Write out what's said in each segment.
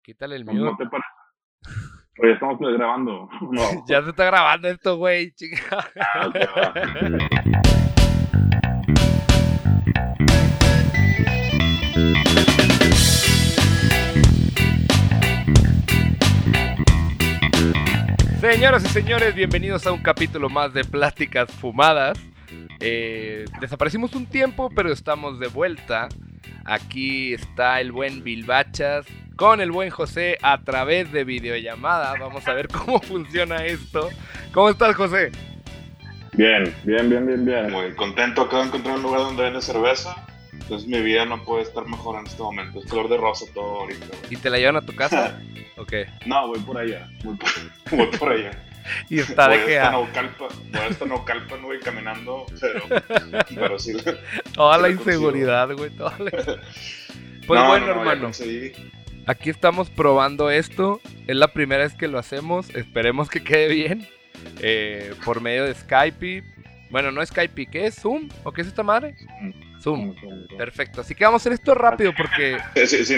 Quítale el ¿No mute. te parece? Oye, estamos grabando. No. Ya se está grabando esto, güey. Chica. Ok, va. Señoras y señores, bienvenidos a un capítulo más de Pláticas Fumadas. Desaparecimos un tiempo, pero estamos de vuelta. Aquí está el buen Bilbachas con el buen José a través de videollamada. Vamos a ver cómo funciona esto. ¿Cómo estás, José? Bien. Muy contento, acabo de encontrar un lugar donde vende cerveza. Entonces mi vida no puede estar mejor en este momento. Es color de rosa todo ahorita, güey. ¿Y te la llevan a tu casa? ¿O qué? No, voy por allá. Voy por allá. Y está Voy de que hasta Naucalpan, güey, caminando, pero sí. toda sí la lo inseguridad, güey. Pues No, bueno, ya hermano. conseguí. Aquí estamos probando esto. Es la primera vez que lo hacemos. Esperemos que quede bien. Por medio de Skype. Bueno, no Skype, ¿qué es? ¿Zoom? ¿O qué es esta madre? Zoom. Perfecto. Así que vamos a hacer esto rápido porque... Si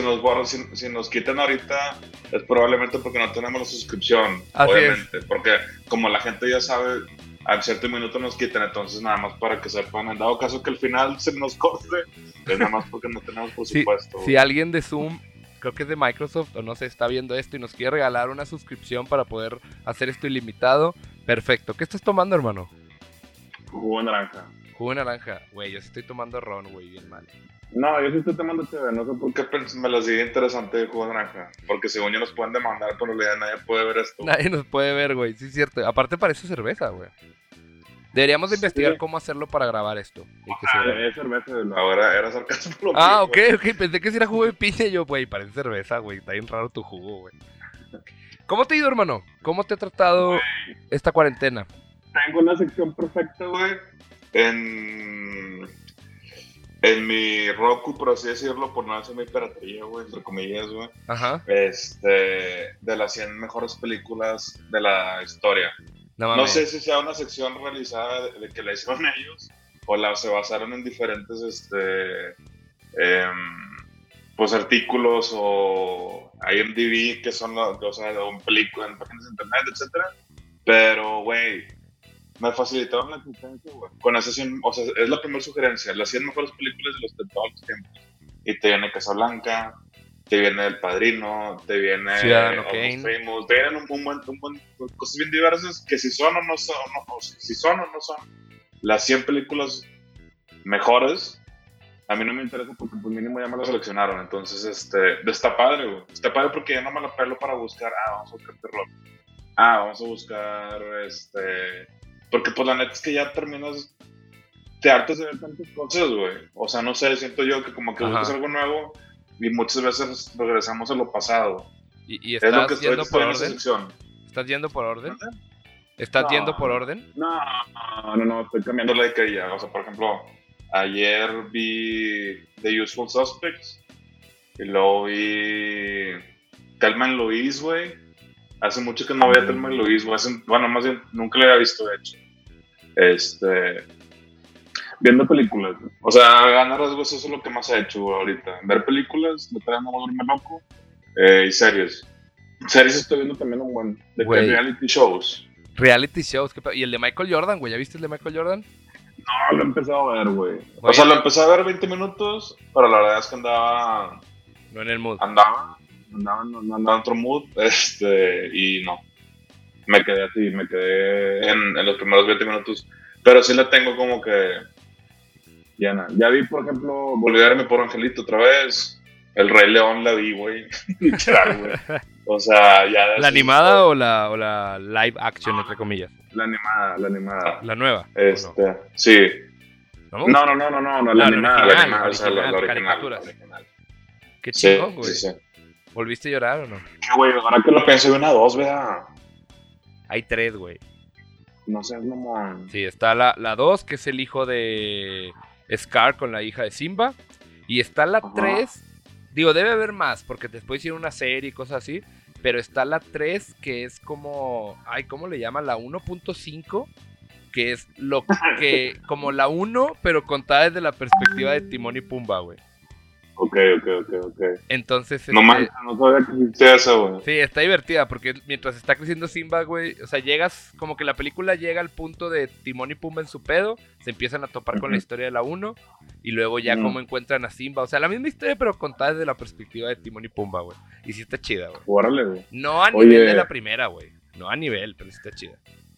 nos quitan ahorita, es probablemente porque no tenemos la suscripción. Así obviamente. Porque como la gente ya sabe, a cierto minuto nos quitan. Entonces, nada más para que sepan, en dado caso que al final se nos corte, es nada más porque no tenemos presupuesto. Si alguien de Zoom, creo que es de Microsoft o no sé, está viendo esto y nos quiere regalar una suscripción para poder hacer esto ilimitado, perfecto. ¿Qué estás tomando, hermano? Jugo de naranja. Jugo de naranja. Güey, yo sí estoy tomando ron, güey, bien mal. No, yo sí estoy tomando chévere. No sé por qué. Me las di interesante de jugo de naranja. Porque según yo nos pueden demandar, pero en realidad nadie puede ver esto. Nadie nos puede ver, güey, sí es cierto. Aparte parece cerveza, güey. Deberíamos de investigar Sí. cómo hacerlo para grabar esto. Y que se... Es cerveza de la... Ahora era sarcasmo. lo Ah, mío, ok, pensé que si era jugo de piña y yo, güey, parece cerveza, güey, está bien raro tu jugo, güey. ¿Cómo te ha ido, hermano? ¿Cómo te ha tratado esta cuarentena? Tengo una sección perfecta, güey. En mi Roku, por así decirlo, por no hacer mi piratería, güey, entre comillas, güey. Ajá, De las 100 mejores películas de la historia. no No mames. sé si sea una sección realizada de que la hicieron ellos o se basaron en diferentes pues artículos o IMDb que son un película en páginas de internet, etcétera. Pero, güey, me facilitaron la existencia, güey. Con esas 100, o sea, es la primera sugerencia, las 100 mejores películas de todos los tiempos. Y te viene Casablanca, te viene El Padrino, te viene Ciudadano Almost Kane. Famous, te vienen un buen cosas bien diversas que si son o no son, si son o no son las 100 películas mejores. A mí no me interesa porque pues mínimo ya me lo seleccionaron. Entonces, está padre, güey. Está padre porque ya no me la pelo para buscar, vamos a buscar terror. Vamos a buscar, porque pues la neta es que ya terminas, te hartas de ver tantas cosas, güey. O sea, no sé, siento yo que como que Ajá. buscas algo nuevo y muchas veces regresamos a lo pasado. ¿Y Es lo que estás yendo por estoy en esa orden? sección. ¿Estás yendo por orden? ¿Dónde? ¿Estás No. yendo por orden? No, estoy cambiando. Viendo la que ya, o sea, por ejemplo, ayer vi The Useful Suspects y luego vi Thelma and Louise, güey. Hace mucho que no veía Thelma and Louise, güey. Bueno, más bien, nunca la había visto, de hecho. Viendo películas. O sea, a ganar rasgos, eso es lo que más he hecho, güey, ahorita. Ver películas, me traen a volverme loco, y series. Series estoy viendo también un buen, de Güey. reality shows. Reality shows, ¿qué pedo? ¿Y el de Michael Jordan, güey? ¿Ya viste el de Michael Jordan? No, lo he empezado a ver, güey. O sea, lo empecé a ver 20 minutos, pero la verdad es que andaba No en el mood. en otro mood, y no. Me quedé en los primeros 20 minutos. Pero sí la tengo como que Ya vi, por ejemplo, volví a verme por Angelito otra vez. El Rey León la vi, güey. Literal, güey. O sea, ya... ¿La animada o la live action, entre comillas? la animada. ¿La nueva? Sí. ¿No? No, La la animada, original, o sea, la original. caricaturas. La original. Qué Sí, chingón, güey. sí. ¿Volviste a llorar o no? ¿Qué, güey? Ahora que lo pienso, hay una 2, vea. Hay 3, güey. No sé, no. Sí, está la 2, que es el hijo de Scar con la hija de Simba. Y está la Ajá. 3. Digo, debe haber más, porque después hicieron una serie y cosas así. Pero está la 3, que es como... Ay, ¿cómo le llaman? La 1.5. Que es lo que... Como la 1, pero contada desde la perspectiva de Timón y Pumba, güey. Ok. Entonces, No manches, no sabía que existía eso, güey. sí, está divertida porque mientras está creciendo Simba, güey, o sea, llegas, como que la película llega al punto de Timón y Pumba en su pedo, se empiezan a topar con la historia de la 1 y luego ya como encuentran a Simba, o sea, la misma historia pero contada desde la perspectiva de Timón y Pumba, güey. Y sí está chida, güey. Órale, güey. No a nivel de la primera, güey. No a nivel, pero sí está chida.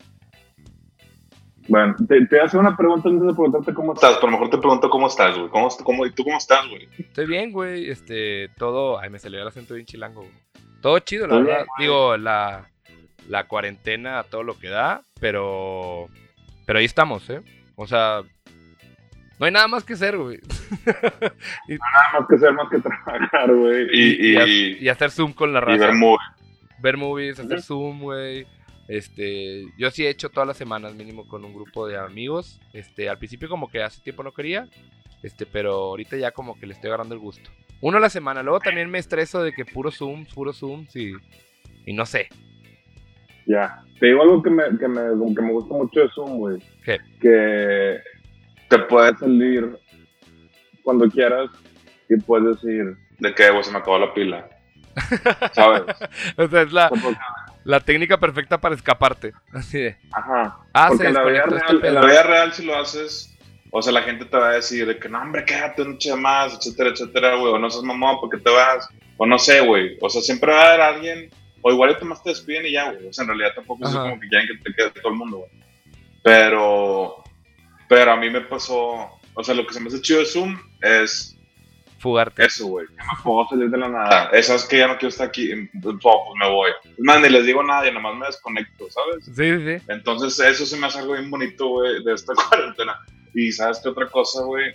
Bueno, te voy a hacer una pregunta antes de preguntarte cómo estás. Pero mejor te pregunto cómo estás, güey. ¿Y tú cómo estás, güey? Estoy bien, güey, todo... Ay, me salió el acento bien chilango, güey. Todo chido, la Muy verdad. bien, güey. Digo, la cuarentena, todo lo que da, pero ahí estamos, ¿eh? O sea, no hay nada más que hacer, güey. Nada más que hacer, más que trabajar, güey. Y hacer Zoom con la raza. Y ver muy. Ver movies, hacer Zoom, güey. Yo sí he hecho todas las semanas mínimo con un grupo de amigos. Al principio como que hace tiempo no quería, pero ahorita ya como que le estoy agarrando el gusto. Uno a la semana, luego también me estreso de que puro Zoom, y no sé. Ya. Te digo algo que me gusta mucho de Zoom, güey. ¿Qué? Que te puedes salir cuando quieras y puedes decir... ¿De qué, güey? Se me acabó la pila. ¿Sabes? O sea, es la técnica perfecta para escaparte. Así de. Ajá. Se en la vida desconectó este real, pedo. En la vida real, si lo haces, o sea, la gente te va a decir de que no, hombre, quédate un noche más, etcétera, güey, o no seas mamón porque te vas, o no sé, güey, o sea, siempre va a haber alguien, o igual y más te despiden y ya, güey, o sea, en realidad tampoco es como que quieren que te quede todo el mundo, güey, pero a mí me pasó, o sea, lo que se me hace chido de Zoom es fugarte. eso, güey, que me puedo salir de la nada. Esa es que ya no quiero estar aquí, pues me voy. Es más, ni les digo a nadie, nomás me desconecto, ¿sabes? Sí. Entonces, eso se me hace algo bien bonito, güey, de esta cuarentena. Y ¿sabes qué otra cosa, güey?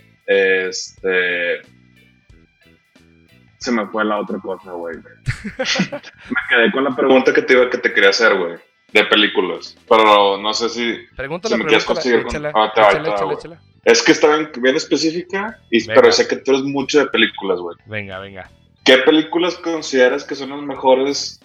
Se me fue la otra cosa, güey. Me quedé con la pregunta Pregunta que te quería hacer, güey, de películas. Pero no sé si me quieres conseguir con... Échala. Es que está bien específica, pero sé que tú eres mucho de películas, güey. Venga. ¿Qué películas consideras que son las mejores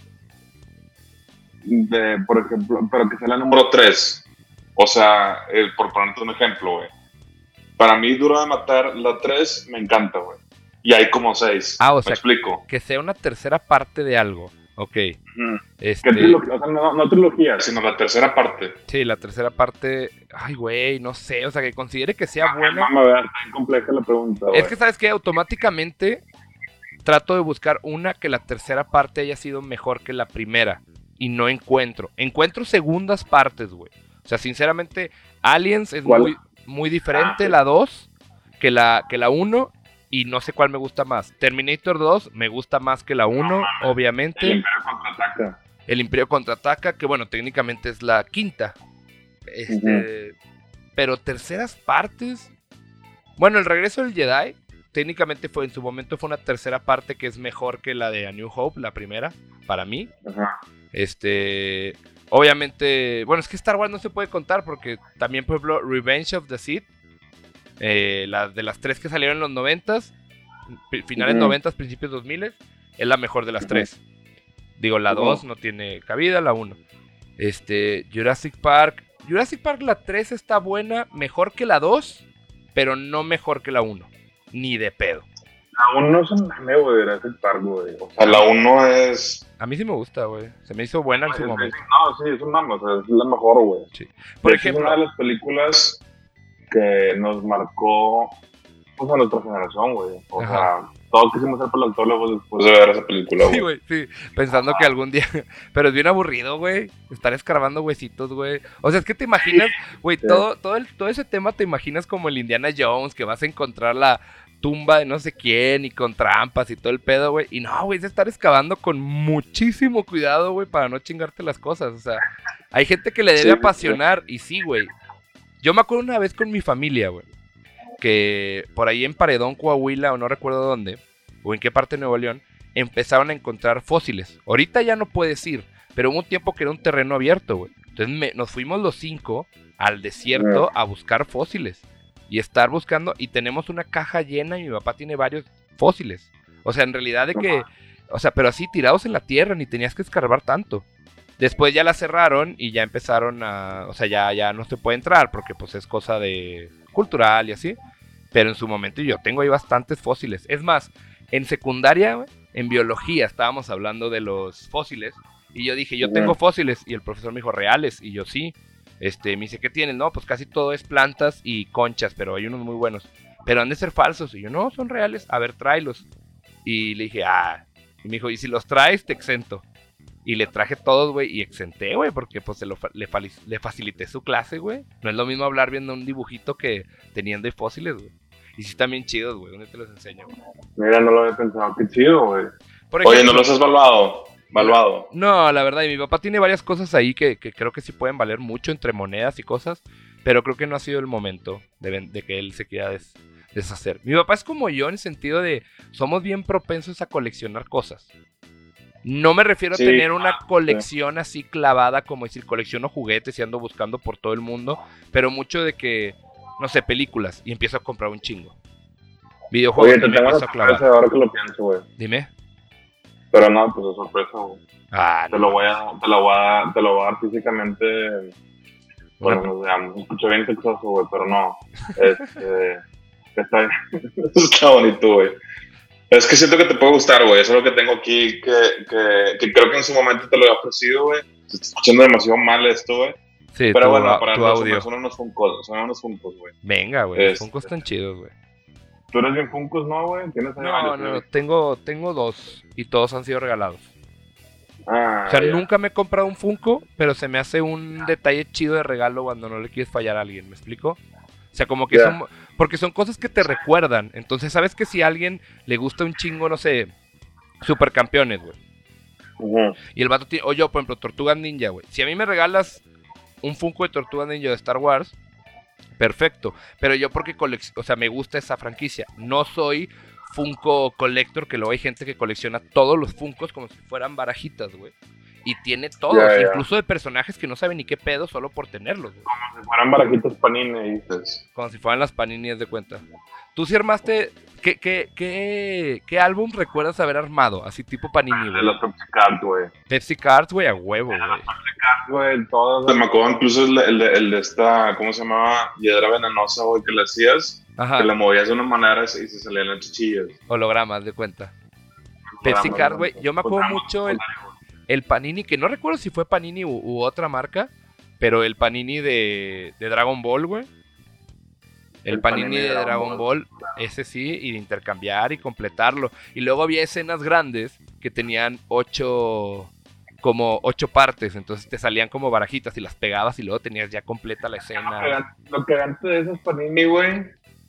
por ejemplo, pero que sea la número 3? O sea, por ponerte un ejemplo, güey. Para mí, Duro de Matar, la 3 me encanta, güey. Y hay como 6. O ¿Me sea, explico? Que sea una tercera parte de algo. Ok. ¿Qué trilogía? O sea, no trilogía, sino la tercera parte. Sí, la tercera parte. Ay, güey, no sé. O sea, que considere que sea buena. No, está bien compleja la pregunta, güey. Es que, ¿sabes qué? Automáticamente trato de buscar una que la tercera parte haya sido mejor que la primera. Y no encuentro. Encuentro segundas partes, güey. O sea, sinceramente, Aliens es muy diferente la 2 que la 1. Y no sé cuál me gusta más. Terminator 2 me gusta más que la 1, obviamente. El Imperio Contraataca, que bueno, técnicamente es la quinta. Pero terceras partes... Bueno, el regreso del Jedi, técnicamente en su momento fue una tercera parte que es mejor que la de A New Hope, la primera, para mí. Ajá. Obviamente... Bueno, es que Star Wars no se puede contar porque también, por ejemplo, Revenge of the Sith, de las 3 que salieron en los 90s, finales 90s, principios 2000s, es la mejor de las 3. Digo, la 2 no tiene cabida, la 1. Jurassic Park la 3 está buena, mejor que la 2, pero no mejor que la 1, ni de pedo. La 1 es un mame, güey, de Jurassic Park, güey. O sea, la 1 es... A mí sí me gusta, güey. Se me hizo buena en su momento. No, sí, es un mame, o sea, es la mejor, güey. Sí. Por ejemplo, es una de las películas que nos marcó, pues, a nuestra generación, güey. O sea, todos quisimos ser paleontólogos después de ver esa película, güey. Sí, güey, sí. Pensando que algún día... Pero es bien aburrido, güey. Estar escarbando huesitos, güey. O sea, es que te imaginas, güey, todo ese tema te imaginas como el Indiana Jones, que vas a encontrar la tumba de no sé quién y con trampas y todo el pedo, güey. Y no, güey, es de estar excavando con muchísimo cuidado, güey, para no chingarte las cosas. O sea, hay gente que le debe apasionar y sí, güey. Yo me acuerdo una vez con mi familia, güey, que por ahí en Paredón, Coahuila, o no recuerdo dónde, o en qué parte de Nuevo León, empezaron a encontrar fósiles. Ahorita ya no puedes ir, pero hubo un tiempo que era un terreno abierto, güey. Entonces nos fuimos los 5 al desierto a buscar fósiles. Y estar buscando, y tenemos una caja llena y mi papá tiene varios fósiles. O sea, en realidad de que, o sea, pero así tirados en la tierra, ni tenías que escarbar tanto. Después ya la cerraron y ya empezaron a... O sea, ya no se puede entrar porque pues es cosa de cultural y así. Pero en su momento yo tengo ahí bastantes fósiles. Es más, En secundaria, güey, en biología, estábamos hablando de los fósiles. Y yo dije, yo tengo fósiles. Y el profesor me dijo, ¿reales? Y yo, sí. Me dice, ¿qué tienen? No, pues casi todo es plantas y conchas, pero hay unos muy buenos. Pero han de ser falsos. Y yo, no, son reales. A ver, tráelos. Y le dije, Y me dijo, y si los traes, te exento. Y le traje todos, güey, y exenté, güey, porque pues le facilité su clase, güey. No es lo mismo hablar viendo un dibujito que teniendo fósiles, güey. Y sí están bien chidos, güey. ¿Dónde te los enseño, güey? Mira, no lo había pensado. Qué chido, güey. Oye, ¿no los has valuado? No, la verdad, y mi papá tiene varias cosas ahí que creo que sí pueden valer mucho entre monedas y cosas, pero creo que no ha sido el momento de que él se quiera deshacer. Mi papá es como yo en el sentido de, somos bien propensos a coleccionar cosas. No me refiero a tener una colección así clavada, como decir, colecciono juguetes y ando buscando por todo el mundo, pero mucho de que, no sé, películas, y empiezo a comprar un chingo. Videojuegos, oye, te y me tengo empiezo a clavar. ahora que lo pienso, güey. Dime. Pero no, pues es sorpresa, güey. Te No. lo voy a dar físicamente. Bueno, nos veamos. Escucho bien sexoso, güey, pero no. Está, está bonito, güey. Es que siento que te puede gustar, güey. Eso es lo que tengo aquí, que creo que en su momento te lo he ofrecido, güey. Se está escuchando demasiado mal esto, güey. Sí, pero bueno, para tu audio. son unos Funkos, güey. Venga, güey, los Funkos están chidos, güey. ¿Tú eres bien Funkos, no, güey? ¿Tienes No, tengo 2 y todos han sido regalados. O sea, nunca me he comprado un Funko, pero se me hace un detalle chido de regalo cuando no le quieres fallar a alguien, ¿me explico? O sea, como que porque son cosas que te recuerdan. Entonces, ¿sabes que si a alguien le gusta un chingo, no sé, Supercampeones, güey? Y el vato tiene, o yo, por ejemplo, Tortugas Ninja, güey. Si a mí me regalas un Funko de Tortugas Ninja de Star Wars, perfecto. Pero yo porque me gusta esa franquicia. No soy Funko Collector, que luego hay gente que colecciona todos los Funkos como si fueran barajitas, güey. Y tiene todos, incluso de personajes que no saben ni qué pedo solo por tenerlos, güey. Como si fueran barajitas Panini, dices. Como si fueran las Panini, de cuenta. ¿Tú sí armaste? ¿Qué álbum recuerdas haber armado? Así tipo Panini, güey. De los Pepsi Cards, güey. Pepsi Cards, güey, a huevo, güey. Pepsi Cards, güey, todos. Me acuerdo incluso el de esta, ¿cómo se llamaba? Hiedra venenosa, güey, que le hacías. Ajá. Que le movías de una manera y se salían las chichillas. Hologramas, de cuenta. Pepsi Cards, güey. Yo me acuerdo mucho el Panini, que no recuerdo si fue Panini u otra marca, pero el Panini de Dragon Ball, güey. El Panini de Dragon Ball, ese sí, y de intercambiar y completarlo. Y luego había escenas grandes que tenían 8 partes, entonces te salían como barajitas y las pegabas y luego tenías ya completa la escena. Lo que antes de esos Panini, güey.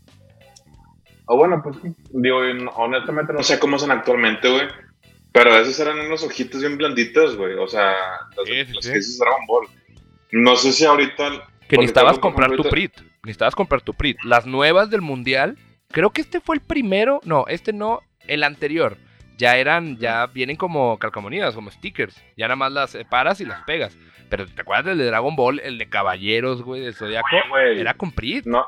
O bueno, pues digo, honestamente no sé cómo son actualmente, güey. Pero esos eran unos ojitos bien blanditos, güey. O sea, los que dices Dragon Ball. No sé si ahorita... Que necesitabas comprar tu PRIT. Necesitabas comprar tu PRIT. Las nuevas del mundial, creo que este fue el primero. No, este no, el anterior. Ya vienen como calcamonías, como stickers. Ya nada más las separas y las pegas. Pero ¿te acuerdas del de Dragon Ball? El de Caballeros, güey, del Zodiaco. Era con PRIT. No.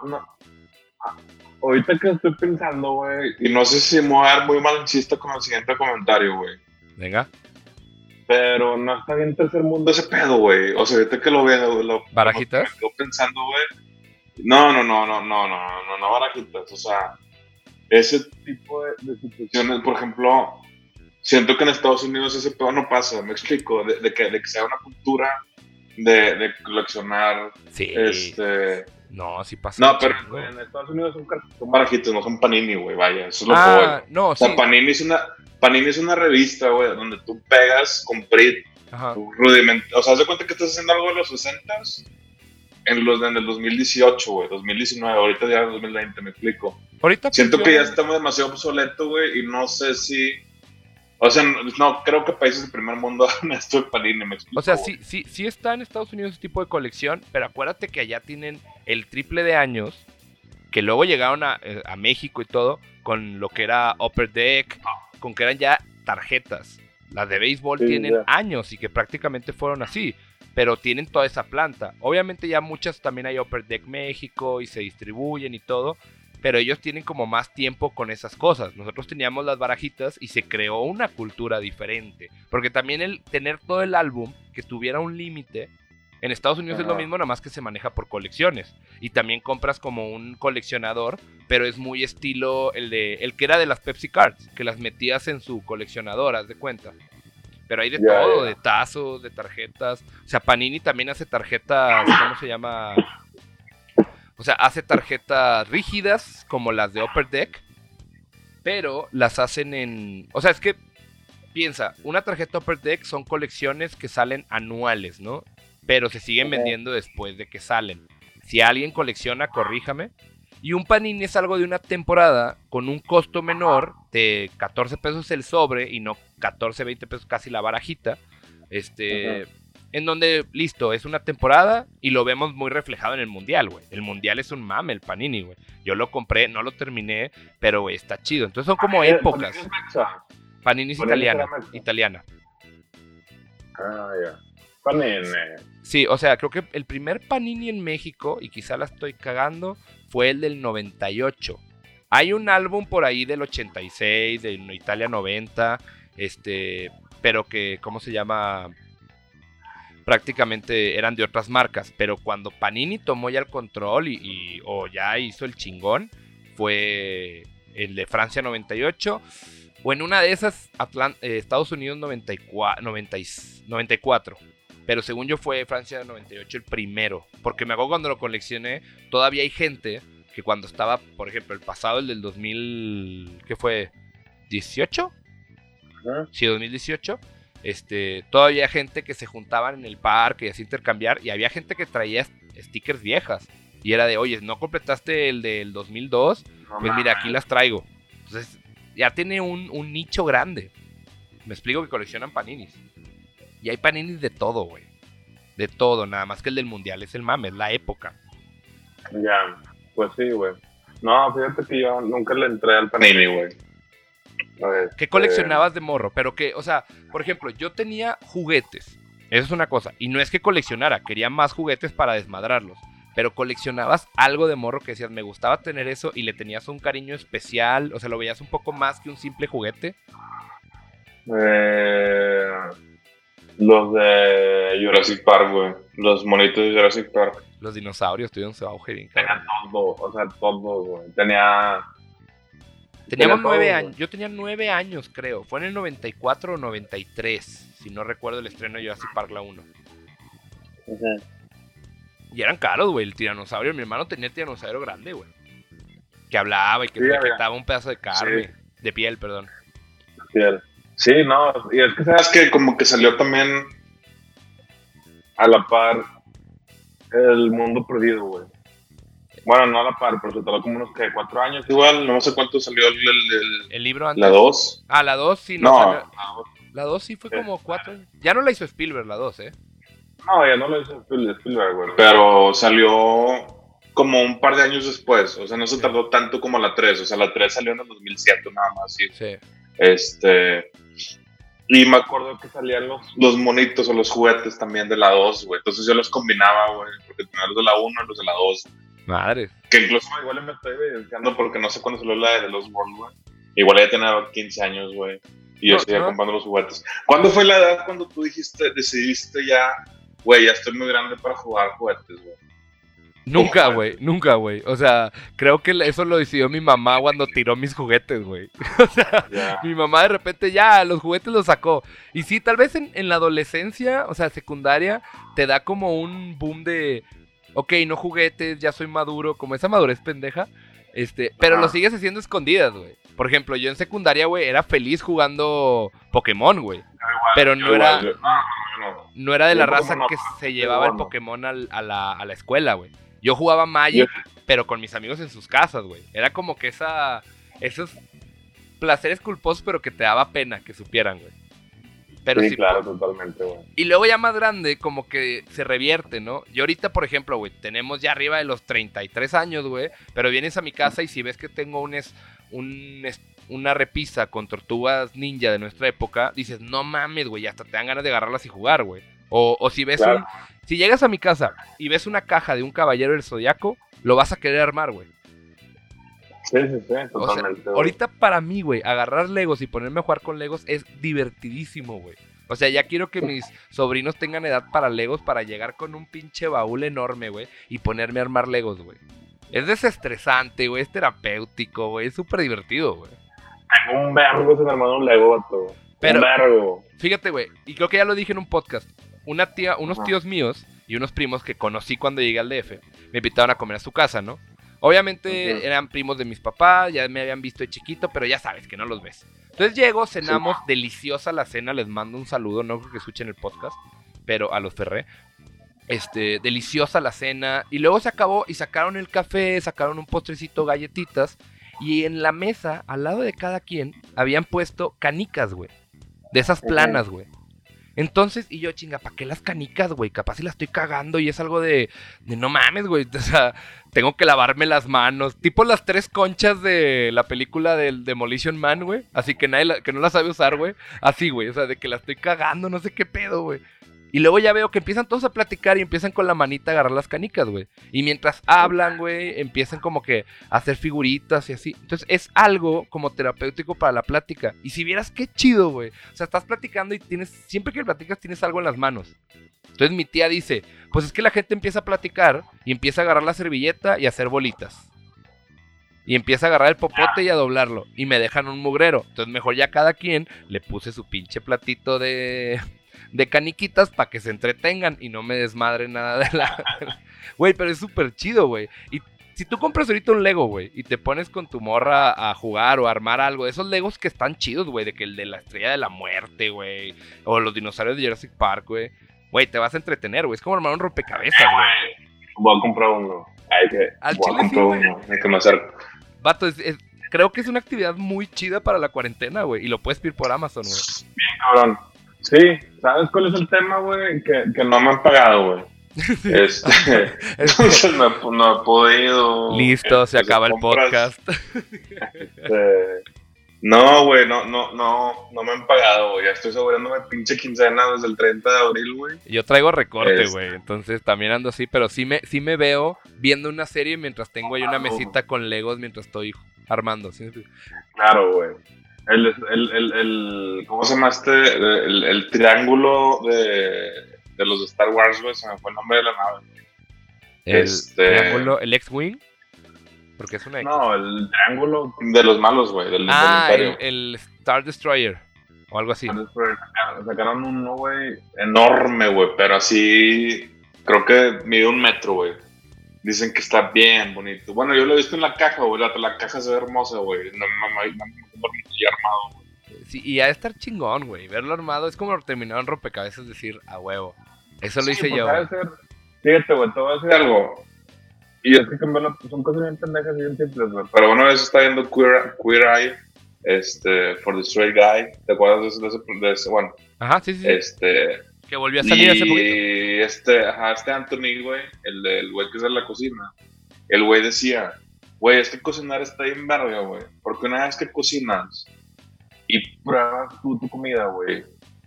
Ahorita que estoy pensando, güey. Y no sé si me voy a dar muy malinchista con el siguiente comentario, güey. Venga. Pero no está bien tercer mundo ese pedo, güey. O sea, ahorita que lo veo, ¿barajitas? Me quedo pensando, güey. No, barajitas. O sea, ese tipo de situaciones, por ejemplo, siento que en Estados Unidos ese pedo no pasa. Me explico, de que sea una cultura de coleccionar. Sí. No, sí pasa. No, pero en Estados Unidos son barajitas, no son Panini, güey. Vaya, eso es lo que voy. No, o sea, sí. Panini es una revista, güey, donde tú pegas con PRIT rudimental. O sea, haz de cuenta que estás haciendo algo de los 60s en el 2018, güey, 2019, ahorita ya es 2020, me explico. Ahorita siento que ya estamos demasiado obsoleto, güey, y no sé si... O sea, no creo que países del primer mundo hagan esto de Panini, me explico. O sea, sí está en Estados Unidos ese tipo de colección, pero acuérdate que allá tienen el triple de años, que luego llegaron a México y todo, con lo que era Upper Deck, con que eran ya tarjetas. Las de béisbol tienen años y que prácticamente fueron así, pero tienen toda esa planta. Obviamente ya muchas también hay Upper Deck México y se distribuyen y todo, pero ellos tienen como más tiempo con esas cosas. Nosotros teníamos las barajitas y se creó una cultura diferente, porque también el tener todo el álbum que tuviera un límite En Estados Unidos es lo Ajá. mismo, nada más que se maneja por colecciones. Y también compras como un coleccionador, pero es muy estilo el que era de las Pepsi Cards, que las metías en su coleccionador, haz de cuenta. Pero hay de Ya, todo, ya. de tazos, de tarjetas. O sea, Panini también hace tarjetas, ¿cómo se llama? O sea, hace tarjetas rígidas, como las de Upper Deck, pero las hacen en... O sea, es que, piensa, una tarjeta Upper Deck son colecciones que salen anuales, ¿no? Pero se siguen Ajá. vendiendo después de que salen. Si alguien colecciona, corríjame. Y un Panini es algo de una temporada con un costo menor de 14 pesos el sobre y no 14, 20 pesos casi la barajita. Ajá. En donde, listo, es una temporada y lo vemos muy reflejado en el Mundial, güey. El Mundial es un mame, el Panini, güey. Yo lo compré, no lo terminé, pero güey, está chido. Entonces son como épocas. Panini es mexa. Panini es Panini italiana, será mexa. italiana. Ah, ya. Panini. Sí, o sea, creo que el primer Panini en México, y quizá la estoy cagando, fue el del 98. Hay un álbum por ahí del 86, de Italia 90, pero que, ¿cómo se llama? Prácticamente eran de otras marcas, pero cuando Panini tomó ya el control o ya hizo el chingón, fue el de Francia 98, o en una de esas Estados Unidos 94, pero según yo fue Francia 98 el primero, porque me acuerdo cuando lo coleccioné, todavía hay gente que cuando estaba, por ejemplo, el pasado, el del 2000, ¿qué fue? ¿18? Ajá. Sí, 2018. Todavía hay gente que se juntaban en el parque y así intercambiar, y había gente que traía stickers viejas, y era de, oye, ¿no completaste el del 2002? No Pues mira, aquí mames. las traigo. Entonces, ya tiene un nicho grande. Me explico, que coleccionan paninis. Y hay paninis de todo, güey. De todo, nada más que el del mundial es el mame, es la época. Ya, pues sí, güey. No, fíjate que yo nunca le entré al Panini, güey. ¿Qué coleccionabas de morro? Pero que, o sea, por ejemplo, yo tenía juguetes. Eso es una cosa. Y no es que coleccionara, quería más juguetes para desmadrarlos. Pero coleccionabas algo de morro que decías, me gustaba tener eso y le tenías un cariño especial. O sea, lo veías un poco más que un simple juguete. Los de Jurassic Park, güey. Los monitos de Jurassic Park. Los dinosaurios tuvieron su auge bien cabrón. Tenía todo, o sea, todo, güey. Teníamos Teníamos 9 todo, años. güey. Yo tenía 9 años, creo. Fue en el 94 o 93. Si no recuerdo el estreno de Jurassic Park la 1. Ujú. Y eran caros, güey. El tiranosaurio. Mi hermano tenía el tiranosaurio grande, güey. Que hablaba y que Sí, se había. quitaba un pedazo de carne. De piel, perdón. Sí, no, y es que sabes que como que salió también a la par el mundo perdido, güey. Bueno, no a la par, pero se tardó como unos 4 años. Igual, no sé cuánto salió El libro antes. la 2. Ah, la 2 sí. No, La 2 sí fue como 4 años. Ya no la hizo Spielberg, la 2, no, ya no lo hizo Spielberg, güey. pero salió como un par de años después. O sea, no se tardó tanto como la 3. O sea, la 3 salió en el 2007 nada más. Sí. Sí. Y me acuerdo que salían los monitos o los juguetes también de la 2, güey. Entonces yo los combinaba, güey, porque tenía los de la 1 y los de la 2. Madre. Que incluso igual me estoy evidenciando porque no sé cuándo salió la de los World, güey. Igual ya tenía 15 años, güey. Y yo seguía comprando los juguetes. ¿Cuándo fue la edad cuando tú decidiste ya, güey, ya estoy muy grande para jugar juguetes, güey? Nunca, güey, nunca, güey. O sea, creo que eso lo decidió mi mamá cuando tiró mis juguetes, güey. O sea, Ya. mi mamá de repente ya los juguetes los sacó. Y sí, tal vez en la adolescencia, o sea, secundaria, te da como un boom de, ok, no juguetes, ya soy maduro, como esa madurez pendeja. Pero lo sigues haciendo escondidas, güey. Por ejemplo, yo en secundaria, güey, era feliz jugando Pokémon, güey. Pero no era, no era de la raza que se llevaba el Pokémon a la escuela, güey. Yo jugaba Magic, pero con mis amigos en sus casas, güey. Era como que esos placeres culposos, pero que te daba pena que supieran, güey. Pero Sí, claro, totalmente, güey. Y luego ya más grande, como que se revierte, ¿no? Yo ahorita, por ejemplo, güey, tenemos ya arriba de los 33 años, güey. Pero vienes a mi casa y si ves que tengo una repisa con tortugas ninja de nuestra época, dices, no mames, güey, hasta te dan ganas de agarrarlas y jugar, güey. O si ves Claro. Si llegas a mi casa y ves una caja de un caballero del Zodiaco, lo vas a querer armar, güey. Sí, totalmente. O sea, güey. ahorita para mí, güey, agarrar Legos y ponerme a jugar con Legos es divertidísimo, güey. O sea, ya quiero que mis sobrinos tengan edad para Legos para llegar con un pinche baúl enorme, güey, y ponerme a armar Legos, güey. Es desestresante, güey, es terapéutico, güey, es súper divertido, güey. Tengo un vergo sin armar un Lego, vato. Pero, un vergo. Fíjate, güey, y creo que ya lo dije en un podcast. Una tía, unos tíos míos y unos primos que conocí cuando llegué al DF, me invitaron a comer a su casa, ¿no? Obviamente eran primos de mis papás, ya me habían visto de chiquito, pero ya sabes que no los ves. Entonces llego, cenamos, deliciosa la cena, les mando un saludo, no creo que escuchen el podcast, pero a los Ferré. Deliciosa la cena, y luego se acabó y sacaron el café, sacaron un postrecito, galletitas, y en la mesa, al lado de cada quien, habían puesto canicas, güey, de esas planas, güey. Entonces, y yo, chinga, ¿para qué las canicas, güey? Capaz si la estoy cagando y es algo de no mames, güey. O sea, tengo que lavarme las manos. Tipo las 3 conchas de la película del Demolition Man, güey. Así que que no la sabe usar, güey. Así, güey. O sea, de que la estoy cagando, no sé qué pedo, güey. Y luego ya veo que empiezan todos a platicar y empiezan con la manita a agarrar las canicas, güey. Y mientras hablan, güey, empiezan como que a hacer figuritas y así. Entonces es algo como terapéutico para la plática. Y si vieras qué chido, güey. O sea, estás platicando y siempre que platicas tienes algo en las manos. Entonces mi tía dice, pues es que la gente empieza a platicar y empieza a agarrar la servilleta y a hacer bolitas. Y empieza a agarrar el popote y a doblarlo. Y me dejan un mugrero. Entonces mejor ya cada quien le puse su pinche platito de caniquitas para que se entretengan y no me desmadre nada de la... Güey, pero es súper chido, güey. Y si tú compras ahorita un Lego, güey, y te pones con tu morra a jugar o a armar algo, esos Legos que están chidos, güey, de que el de la Estrella de la Muerte, güey, o los dinosaurios de Jurassic Park, güey, te vas a entretener, güey. Es como armar un rompecabezas, güey. Voy a comprar uno. Al voy chile a comprar uno. Hay que me acerco. Vato, creo que es una actividad muy chida para la cuarentena, güey, y lo puedes pedir por Amazon, güey. Bien, cabrón. Sí, ¿sabes cuál es el tema, güey? Que no me han pagado, güey. Entonces no he podido. Listo, se acaba el podcast. No, güey, no me han pagado, güey. Ya estoy asegurando mi pinche quincena desde el 30 de abril, güey. Yo traigo recorte, güey. Entonces también ando así, pero sí me veo viendo una serie mientras tengo ahí una mesita con Legos mientras estoy armando. ¿Sí? Claro, güey. ¿Cómo se llama el triángulo de los de Star Wars, güey? Se me fue el nombre de la nave. El triángulo, el X-Wing. Porque es una X. No, el triángulo de los malos, güey. Del Imperio. El Star Destroyer. O algo así. Sacaron uno, güey, enorme, güey. Pero así, creo que mide 1 metro, güey. Dicen que está bien bonito. Bueno, yo lo he visto en la caja, güey. La caja se ve hermosa, güey. No armado, güey. Sí, y ha de estar chingón, güey. Verlo armado es como terminar en rompecabezas, decir, a huevo. Eso lo hice yo. Fíjate, güey, te voy a decir algo. Y es que son cosas bien pendejas y bien simples, güey. Pero bueno, eso está viendo Queer Eye, For the Straight Guy. ¿Te acuerdas de ese? Bueno. Ajá, sí. Que volvió a salir hace poquito. Y este Anthony, güey, el güey que es de la cocina, el güey decía, güey, es que cocinar está bien verga, güey. Porque una vez que cocinas y pruebas tu comida, güey,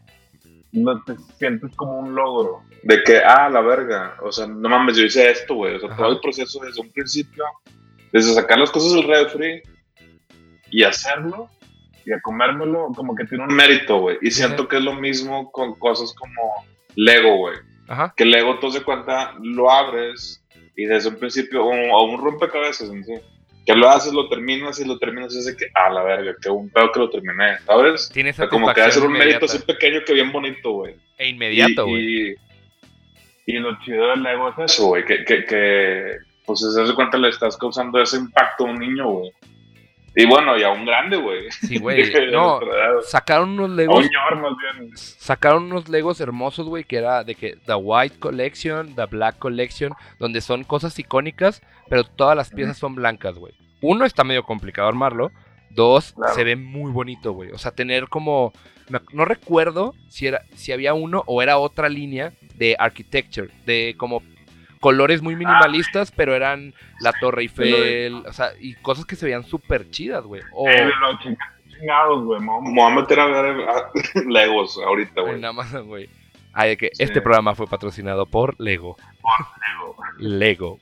no te sientes como un logro. De que, la verga, o sea, no mames, yo hice esto, güey. O sea, todo el proceso desde un principio, desde sacar las cosas del refri y hacerlo y a comérmelo, como que tiene un mérito, güey. Y siento que es lo mismo con cosas como Lego, güey. Ajá. Que Lego, tú de cuenta, lo abres y desde un principio, o un rompecabezas, ¿sí? Que lo haces, lo terminas y es de que, la verga, que un pedo que lo terminé, ¿sabes? Tiene como que hacer un mérito así pequeño que bien bonito, güey. E inmediato, güey. Y lo chido del Lego es eso, güey, que pues se hace cuenta le estás causando ese impacto a un niño, güey. Y bueno, y a un grande, güey. Sí, güey. No, sacaron unos Legos. A un ñor, más bien. Sacaron unos Legos hermosos, güey, que era de que The White Collection, The Black Collection, donde son cosas icónicas, pero todas las piezas son blancas, güey. 1, está medio complicado armarlo. 2, claro, se ve muy bonito, güey. O sea, tener como... No recuerdo si había uno o era otra línea de architecture, de como colores muy minimalistas, pero eran la Torre Eiffel, o sea, y cosas que se veían súper chidas, güey. Chingados, güey. Me voy a meter a ver Legos ahorita, güey. Nada más, güey. De que este programa fue patrocinado por Lego. Lego.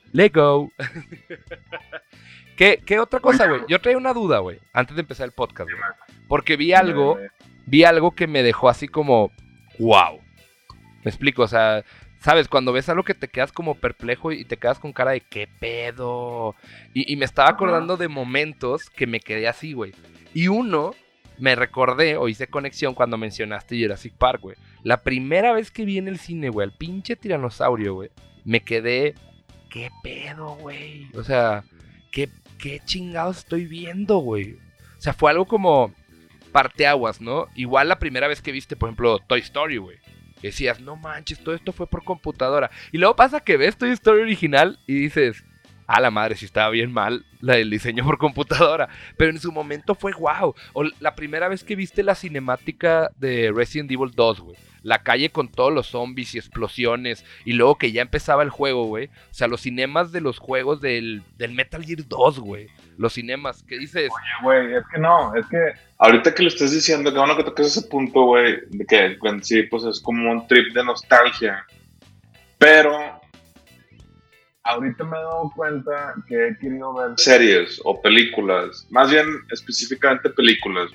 ¿Qué otra cosa, güey? Yo traía una duda, güey, antes de empezar el podcast, güey. Porque vi algo que me dejó así como, wow. Me explico, o sea, sabes, cuando ves algo que te quedas como perplejo y te quedas con cara de ¿qué pedo? Y me estaba acordando de momentos que me quedé así, güey. Y uno, me recordé o hice conexión cuando mencionaste Jurassic Park, güey. La primera vez que vi en el cine, güey, al pinche tiranosaurio, güey, me quedé, ¿qué pedo, güey? O sea, ¿qué chingados estoy viendo, güey? O sea, fue algo como parteaguas, ¿no? Igual la primera vez que viste, por ejemplo, Toy Story, güey. Decías, no manches, todo esto fue por computadora. Y luego pasa que ves Toy Story original y dices, a la madre, si estaba bien mal el diseño por computadora. Pero en su momento fue wow. O la primera vez que viste la cinemática de Resident Evil 2, güey. La calle con todos los zombies y explosiones. Y luego que ya empezaba el juego, güey. O sea, los cinemas de los juegos del Metal Gear 2, güey. Los cinemas, ¿qué dices? Oye, güey, es que ahorita que lo estás diciendo, que bueno que toques ese punto, güey, de que en sí, pues es como un trip de nostalgia. Pero ahorita me he dado cuenta que he querido ver series o películas, más bien específicamente películas,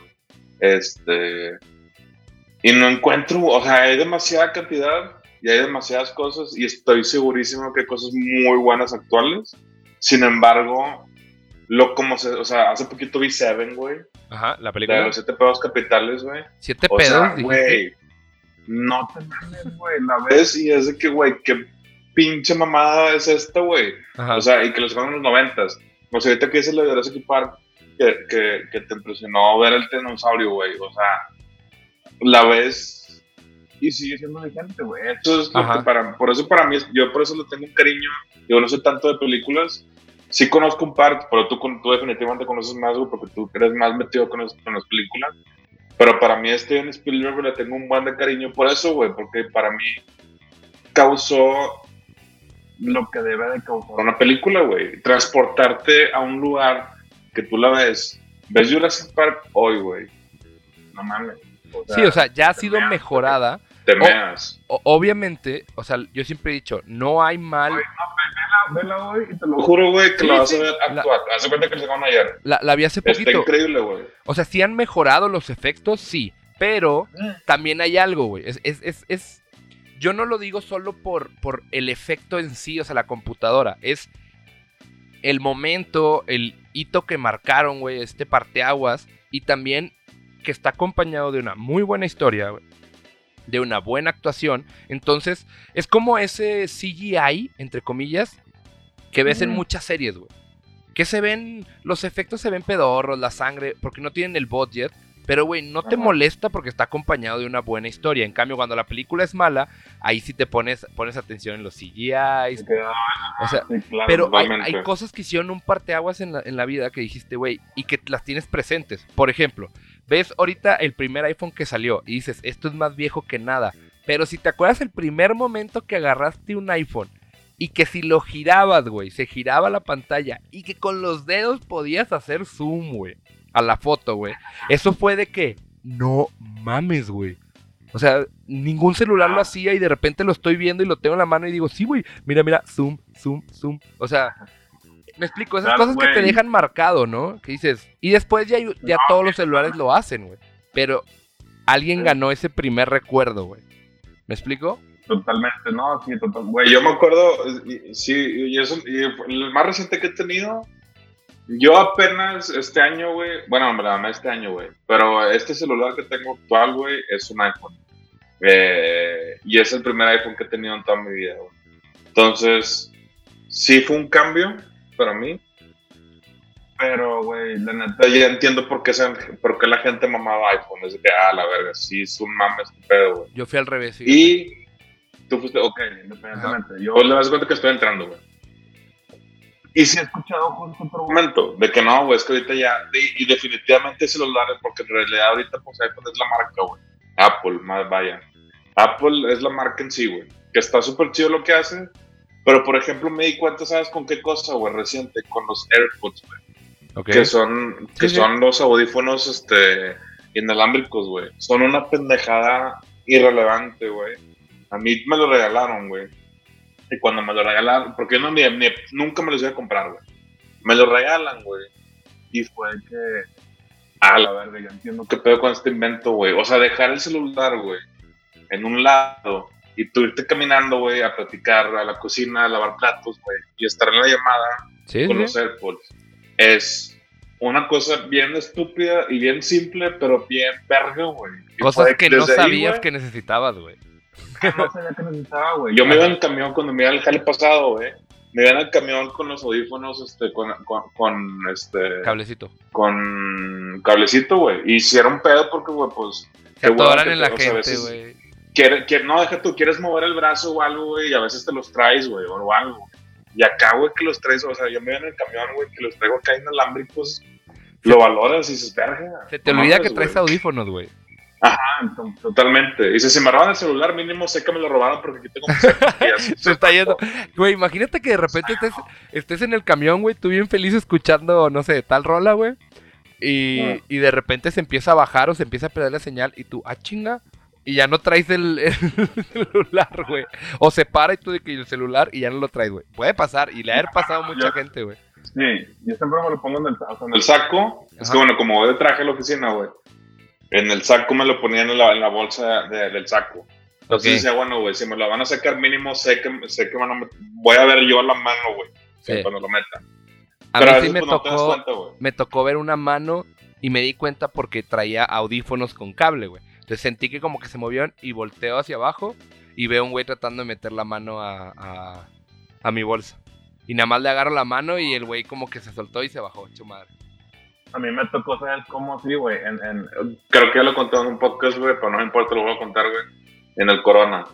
y no encuentro, o sea, hay demasiada cantidad y hay demasiadas cosas y estoy segurísimo que hay cosas muy buenas actuales. Sin embargo, o sea, hace poquito vi Seven, güey. Ajá, la película. De los 7 pedos capitales, güey. 7 o pedos, sea, dijiste. güey, no te mames, güey, la ves y es de que, güey, qué pinche mamada es esta, güey. O sea, y que lo sacaron en los 90s. O sea, ahorita que dices lo de Jurassic Park, que te impresionó ver el tiranosaurio, güey. O sea, la ves y sigue siendo vigente, güey. Eso es lo que por eso para mí, yo por eso le tengo un cariño. Yo no sé tanto de películas. Sí conozco un par, pero tú definitivamente conoces más, güey, porque tú eres más metido con las películas. Pero para mí Steven Spielberg le tengo un buen de cariño por eso, güey, porque para mí causó lo que debe de causar una película, güey. Transportarte a un lugar que tú la ves Jurassic Park hoy, güey. No mames. Sí, o sea, ya ha sido mejorada. Te meas. Obviamente, o sea, yo siempre he dicho, no hay mal... Oye, no, vela hoy y te lo juro, güey, que la vas a ver actuar. Haz de cuenta que se van ayer. La vi hace poquito. Está increíble, güey. O sea, sí han mejorado los efectos, sí. Pero también hay algo, güey. Yo no lo digo solo por el efecto en sí, o sea, la computadora. Es el momento, el hito que marcaron, güey, este parteaguas. Y también que está acompañado de una muy buena historia, güey. De una buena actuación. Entonces, es como ese CGI, entre comillas, que ves en muchas series, güey. Que se ven, los efectos se ven pedorros, la sangre, porque no tienen el budget. Pero, güey, no te molesta porque está acompañado de una buena historia. En cambio, cuando la película es mala, ahí sí te pones atención en los CGIs. O sea, sí, claro, pero hay cosas que hicieron un parteaguas en la vida que dijiste, güey, y que las tienes presentes. Por ejemplo, ves ahorita el primer iPhone que salió y dices, esto es más viejo que nada. Pero si te acuerdas el primer momento que agarraste un iPhone y que si lo girabas, güey, se giraba la pantalla y que con los dedos podías hacer zoom, güey, a la foto, güey. Eso fue de que, no mames, güey. O sea, ningún celular lo hacía y de repente lo estoy viendo y lo tengo en la mano y digo, sí, güey, mira, zoom, zoom, zoom. O sea, me explico, esas cosas que te dejan marcado, ¿no? Que dices, y después ya todos los celulares lo hacen, güey. Pero alguien ganó ese primer recuerdo, güey. ¿Me explico? Totalmente, no, sí, totalmente. Güey, yo me acuerdo, sí, y el más reciente que he tenido, yo apenas este año, güey, bueno, en verdad, no este año, güey, pero este celular que tengo actual, güey, es un iPhone. Y es el primer iPhone que he tenido en toda mi vida, güey. Entonces, sí fue un cambio para mí. Pero, güey, la neta, ya entiendo por qué la gente mamaba iPhone. Es de que, la verga, sí, es un mame este pedo, güey. Yo fui al revés, sí. Y tú fuiste, ok, independientemente. Yo le das cuenta que estoy entrando, güey. Y sí he escuchado justo otro momento de que no, güey, es que ahorita ya, y definitivamente celulares, porque en realidad ahorita pues iPhone es la marca, güey. Apple, más vaya. Apple es la marca en sí, güey. Que está súper chido lo que hace. Pero, por ejemplo, me di cuenta, ¿sabes con qué cosa, güey? Reciente, con los AirPods, güey. Okay. Que son los audífonos inalámbricos, güey. Son una pendejada irrelevante, güey. A mí me lo regalaron, güey. Y cuando me lo regalaron, porque yo nunca me los iba a comprar, güey. Me lo regalan, güey. Y fue que, la verga, ya entiendo qué pedo con este invento, güey. O sea, dejar el celular, güey, en un lado y tú irte caminando, güey, a platicar a la cocina, a lavar platos, güey, y estar en la llamada con los AirPods, es una cosa bien estúpida y bien simple, pero bien verga, güey. Cosas que no sabías que necesitabas, güey. No sabía que necesitaba, güey. Yo me iba en el camión cuando me iba al jale pasado, güey. Me iba en el camión con los audífonos, con cablecito. Con cablecito, güey. Y si era un pedo porque, güey, pues... Se atoran en la gente, güey. No, deja tú, quieres mover el brazo o algo, güey, y a veces te los traes, güey, o algo. Y acá, güey, que los traes, o sea, yo me iba en el camión, güey, que los traigo acá inalámbricos, lo valoras y dices, verga. Se te olvida que traes audífonos, güey. Ajá, totalmente. Y si me roban el celular, mínimo sé que me lo robaron porque aquí tengo mis Se está yendo. Güey, imagínate que de repente estés en el camión, güey, tú bien feliz escuchando, no sé, tal rola, güey. Y de repente se empieza a bajar o se empieza a perder la señal y tú, chinga. Y ya no traes el celular, güey. O se para y tú de que el celular y ya no lo traes, güey. Puede pasar y le ha pasado a mucha gente, güey. Sí, yo siempre me lo pongo en el saco. Ajá. Es que bueno, como voy de traje a la oficina, güey. En el saco me lo ponía en la bolsa del saco. Entonces decía, bueno, güey, si me lo van a sacar mínimo, sé que voy a ver yo la mano, güey. Sí. Cuando lo meta. A mí sí me tocó ver una mano y me di cuenta porque traía audífonos con cable, güey. Entonces sentí que como que se movieron y volteo hacia abajo y veo un güey tratando de meter la mano a mi bolsa. Y nada más le agarro la mano y el güey como que se soltó y se bajó, hecho madre. A mí me tocó, ¿sabes cómo? Sí, güey. Creo que ya lo conté en un podcast, güey, pero no me importa, lo voy a contar, güey. En el Corona.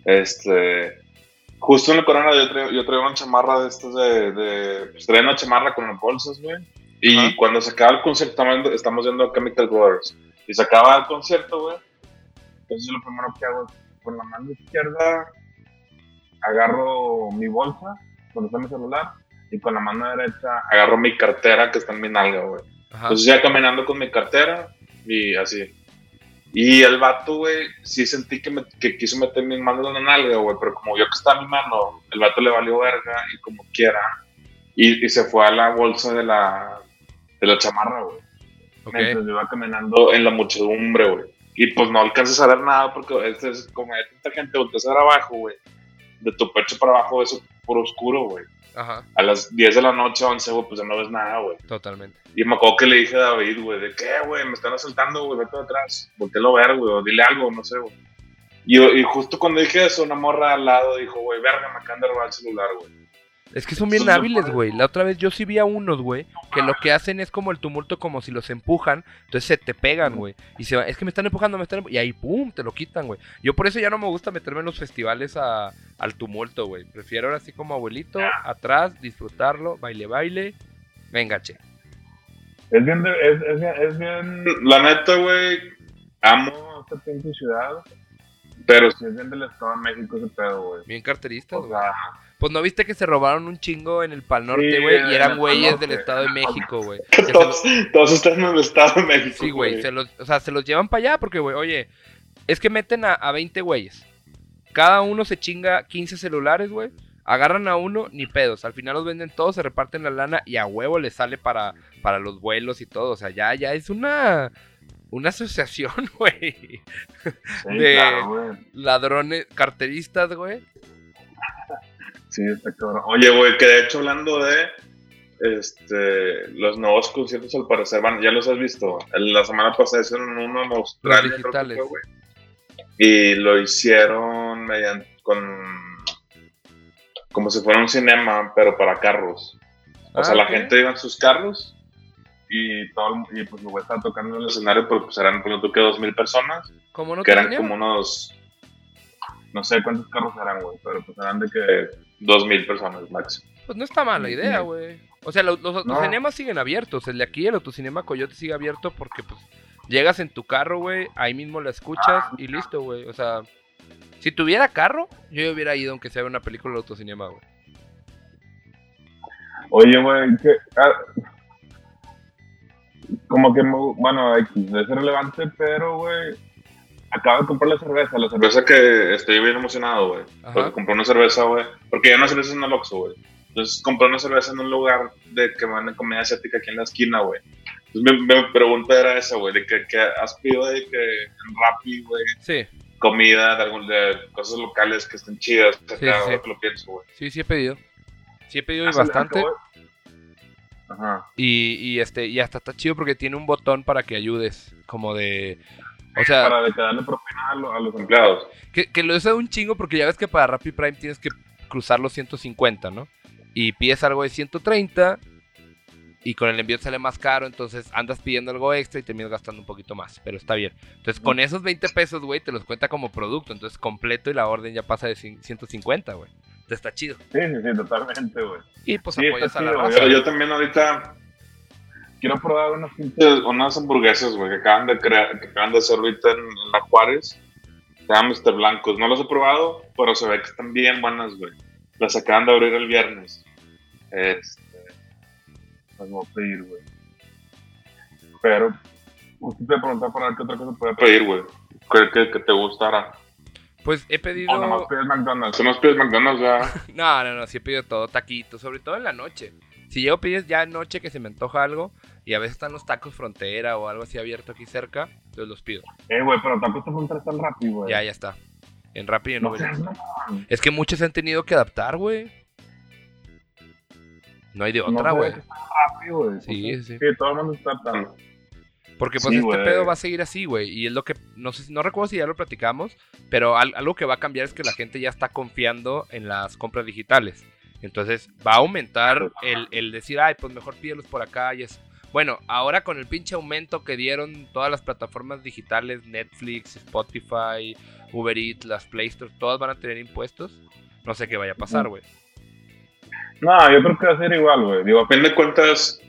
Justo en el Corona yo traía una chamarra de estos pues traía una chamarra con bolsas, güey. Y cuando se acaba el concierto, estamos yendo a Chemical Brothers. Y se acaba el concierto, güey. Entonces lo primero que hago es, con la mano izquierda, agarro mi bolsa, donde está mi celular, y con la mano derecha agarro mi cartera que está en mi nalga, güey. Entonces ya caminando con mi cartera y así. Y el vato, güey, sí sentí que quiso meter mis manos en la nalga, güey, pero como vio que estaba mi mano, el vato le valió verga y como quiera. Y se fue a la bolsa de la chamarra, güey. Okay. Mientras yo iba caminando en la muchedumbre, güey. Y pues no alcanzas a ver nada porque es como hay tanta gente, volteas a ver abajo, güey. De tu pecho para abajo es puro oscuro, güey. Ajá. A las 10 de la noche, 11, güey, pues ya no ves nada, güey. Totalmente. Y me acuerdo que le dije a David, güey, de qué, güey, me están asaltando, güey, vete atrás. Voltéalo a ver, güey, o dile algo, no sé, güey. Y justo cuando dije eso, una morra al lado dijo, güey, verga, me acaban de robar el celular, güey. Es que son bien hábiles, güey. La otra vez yo sí vi a unos, güey, que lo que hacen es como el tumulto, como si los empujan. Entonces se te pegan, güey. Y se va, es que me están empujando, y ahí, pum, te lo quitan, güey. Yo por eso ya no me gusta meterme en los festivales al tumulto, güey. Prefiero ahora así como abuelito, atrás, disfrutarlo, baile. Venga, che. Es bien... La neta, güey, amo esta pinche ciudad. Pero si es bien del Estado de México ese pedo, güey. Bien carteristas, güey. Pues no viste que se robaron un chingo en el Pal Norte, güey, y eran güeyes del Estado de México, güey. Todos están en el Estado de México. Sí, güey, se los llevan para allá porque, güey, oye, es que meten a 20 güeyes. Cada uno se chinga 15 celulares, güey. Agarran a uno, ni pedos. Al final los venden todos, se reparten la lana y a huevo les sale para los vuelos y todo. O sea, ya es una asociación, güey. Sí, de claro, ladrones, carteristas, güey. Sí, está cabrón. Oye, güey, que de hecho hablando de los nuevos conciertos al parecer ya los has visto. La semana pasada hicieron uno en Australia, digitales. Creo que fue, güey. Y lo hicieron como si fuera un cinema, pero para carros. O sea, la gente iba en sus carros y pues lo estaba tocando en el escenario, porque pues eran, por ejemplo, que 2,000 personas. ¿Cómo no? Que eran como unos... No sé cuántos carros eran, güey, pero pues eran de que 2,000 personas máximo. Pues no está mala idea, güey. O sea, los autocinemas siguen abiertos. El de aquí, el autocinema Coyote, sigue abierto porque, pues, llegas en tu carro, güey, ahí mismo la escuchas y listo, güey. O sea, si tuviera carro, yo hubiera ido aunque sea una película de autocinema, güey. Oye, güey, como que, bueno, es relevante, pero, güey, acabo de comprar la cerveza que estoy bien emocionado, güey. Porque compré una cerveza, güey, porque ya no cerveza en el Oxxo, güey. Entonces compré una cerveza en un lugar de que venden comida asiática aquí en la esquina, güey. Entonces mi pregunta era esa, güey, de que has pedido de que en Rappi, güey. Sí. comida, de cosas locales que estén chidas. Sí, sí. Lo pienso, güey. Sí, he pedido. Sí he pedido bastante. Ajá. Y hasta está chido porque tiene un botón para que ayudes. Como de... O sea... Para de que darle propina a los empleados. Que lo usa un chingo porque ya ves que para Rappi Prime tienes que cruzar los 150, ¿no? Y pides algo de 130 y con el envío sale más caro, entonces andas pidiendo algo extra y terminas gastando un poquito más, pero está bien. Entonces con esos 20 pesos, güey, te los cuenta como producto, entonces completo y la orden ya pasa de 150, güey. Entonces está chido. Sí, totalmente, güey. Y pues sí, apoyas a la chido, raza. Yo también ahorita quiero probar unas hamburguesas, güey, que acaban de hacer ahorita en la Juárez. Se llaman Mr. Blancos. No los he probado, pero se ve que están bien buenas, güey. Las acaban de abrir el viernes. Las voy a pedir, güey. Pero, usted te preguntar para ver qué otra cosa puede pedir, güey. Que te gustara. Pues he pedido... O nomás pides McDonald's. ¿No pides McDonald's ya? No, sí he pedido todo, taquitos, sobre todo en la noche. Si llego a pedir ya en noche que se me antoja algo, y a veces están los tacos frontera o algo así abierto aquí cerca, entonces los pido. Güey, pero tacos de frontera están rápido, güey. Ya está. En Rappi y en Uber. No. Es que muchos se han tenido que adaptar, güey. No hay de otra, güey. Rápido, güey. Sí. Sí, todo el mundo está adaptando. Porque pues este pedo va a seguir así, güey. Y es lo que, no recuerdo si ya lo platicamos, pero algo que va a cambiar es que la gente ya está confiando en las compras digitales. Entonces va a aumentar el decir, ay, pues mejor pídelos por acá y eso. Bueno, ahora con el pinche aumento que dieron todas las plataformas digitales, Netflix, Spotify, Uber Eats, las Play Store, todas van a tener impuestos. No sé qué vaya a pasar, güey. No, yo creo que va a ser igual, güey. Digo, a fin de cuentas,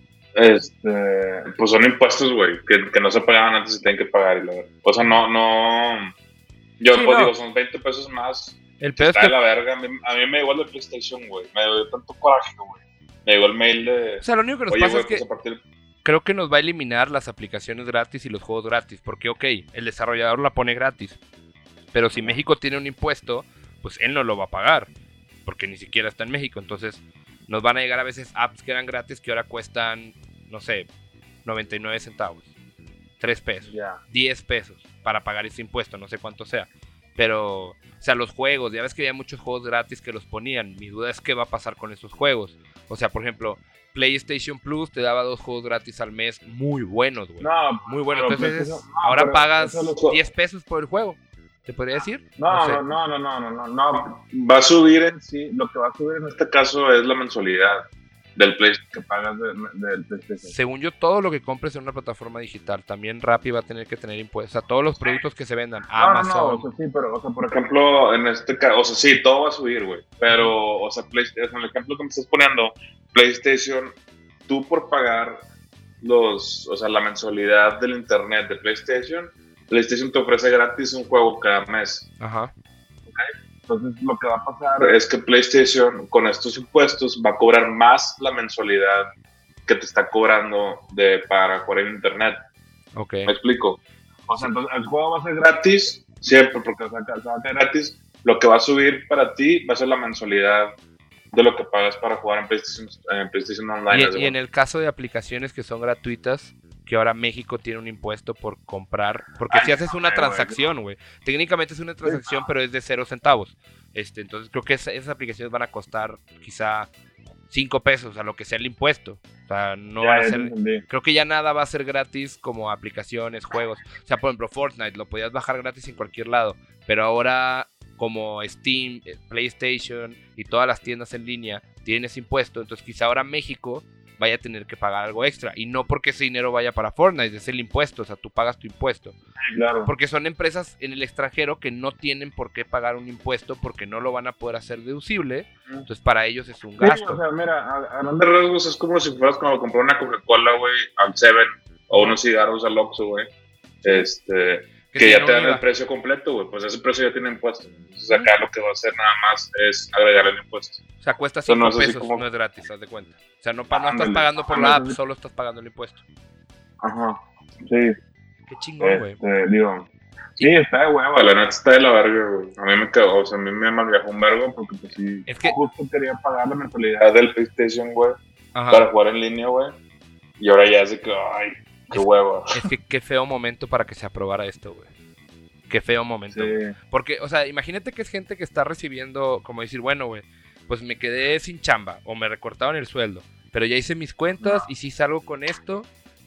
pues son impuestos, güey, que no se pagaban antes y tienen que pagar. O sea, no. Yo sí, pues digo, son 20 pesos más. El pedo está es que... de la verga. A mí me dio el de PlayStation, güey. Me dio tanto coraje, güey. Me llegó el mail de... O sea, lo único que nos Oye, pasa güey, es que... pues a partir... Creo que nos va a eliminar las aplicaciones gratis y los juegos gratis. Porque, ok, el desarrollador la pone gratis. Pero si México tiene un impuesto, pues él no lo va a pagar. Porque ni siquiera está en México. Entonces, nos van a llegar a veces apps que eran gratis que ahora cuestan, no sé, 99 centavos. 3 pesos. 10 pesos para pagar ese impuesto. No sé cuánto sea. Pero, o sea, los juegos, ya ves que había muchos juegos gratis que los ponían. Mi duda es qué va a pasar con esos juegos. O sea, por ejemplo, PlayStation Plus te daba 2 juegos gratis al mes muy buenos, güey. No, muy buenos. Entonces, no, ahora pagas 10 pesos por el juego. ¿Te podría decir? No. Va a subir en sí. Lo que va a subir en este caso es la mensualidad del PlayStation que pagas del PlayStation. Según yo, todo lo que compres en una plataforma digital, también Rappi va a tener que tener impuestos. O sea, todos los productos que se vendan, Amazon. O sea, sí, pero, o sea, por ejemplo, en este caso, o sea, sí, todo va a subir, güey. Pero, o sea, PlayStation, el ejemplo que me estás poniendo, PlayStation, tú por pagar la mensualidad del internet de PlayStation te ofrece gratis un juego cada mes. Ajá. Entonces, lo que va a pasar es que PlayStation, con estos impuestos, va a cobrar más la mensualidad que te está cobrando para jugar en internet. Ok. ¿Me explico? O sea, entonces el juego va a ser gratis, siempre, porque va a ser gratis. Lo que va a subir para ti va a ser la mensualidad de lo que pagas para jugar en PlayStation Online. Y en el caso de aplicaciones que son gratuitas, que ahora México tiene un impuesto por comprar, porque si haces una transacción, güey, técnicamente es una transacción, pero es de 0 centavos. Entonces creo que esas aplicaciones van a costar quizá 5 pesos, a lo que sea el impuesto. O sea, no van a ser, creo que ya nada va a ser gratis como aplicaciones, juegos. O sea, por ejemplo, Fortnite lo podías bajar gratis en cualquier lado, pero ahora como Steam, PlayStation y todas las tiendas en línea tienen ese impuesto, entonces quizá ahora México vaya a tener que pagar algo extra. Y no porque ese dinero vaya para Fortnite, es el impuesto, o sea, tú pagas tu impuesto. Claro. Porque son empresas en el extranjero que no tienen por qué pagar un impuesto porque no lo van a poder hacer deducible. Entonces para ellos es un gasto. Sí, o sea, mira, a grandes rasgos es como si fueras cuando comprar una Coca-Cola, güey, al Seven, o unos cigarros al Oxxo, güey. Que ya te dan el precio completo, güey, pues ese precio ya tiene impuestos. Entonces acá lo que va a hacer nada más es agregar el impuesto. O sea, cuesta 5 no pesos, como... no es gratis, haz de cuenta. O sea, no estás pagando por la app, solo estás pagando el impuesto. Ajá, sí. Qué chingón, güey. Digo, sí, está de hueva, la neta está de la verga, güey. A mí me quedó, o sea, a mí me malviajó un vergo porque pues sí, es que... justo quería pagar la mensualidad del PlayStation, güey, para jugar en línea, güey. Y ahora ya es de que, ay, qué hueva. Es que qué feo momento para que se aprobara esto, güey. qué feo momento. Sí. Porque, o sea, imagínate que es gente que está recibiendo, como decir, bueno, güey, pues me quedé sin chamba o me recortaron el sueldo, pero ya hice mis cuentas y sí salgo con esto,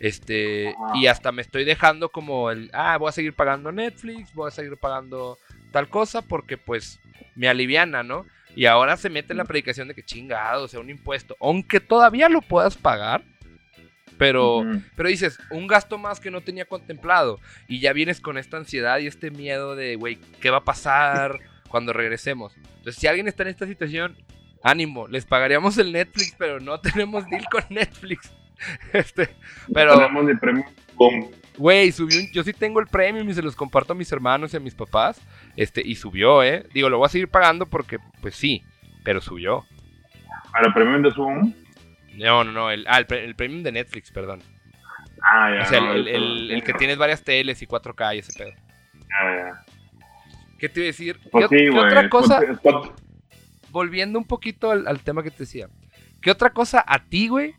y hasta me estoy dejando como voy a seguir pagando Netflix, voy a seguir pagando tal cosa porque pues me aliviana, ¿no? Y ahora se mete en la predicación de que chingado, o sea, un impuesto, aunque todavía lo puedas pagar. Pero dices, un gasto más que no tenía contemplado. Y ya vienes con esta ansiedad y este miedo de, güey, ¿qué va a pasar cuando regresemos? Entonces, si alguien está en esta situación, ánimo, les pagaríamos el Netflix, pero no tenemos deal con Netflix. Pero, no tenemos ni premium. güey, yo sí tengo el premium y se los comparto a mis hermanos y a mis papás. Y subió, Digo, lo voy a seguir pagando porque, pues sí, pero subió. ¿Para el premium de Zoom? No, el premium de Netflix, perdón. Ya. O sea, el que tienes varias teles y 4K y ese pedo. Ya. ¿Qué te iba a decir? Pues ¿Qué otra cosa? Pues, Volviendo un poquito al tema que te decía. ¿Qué otra cosa a ti, güey,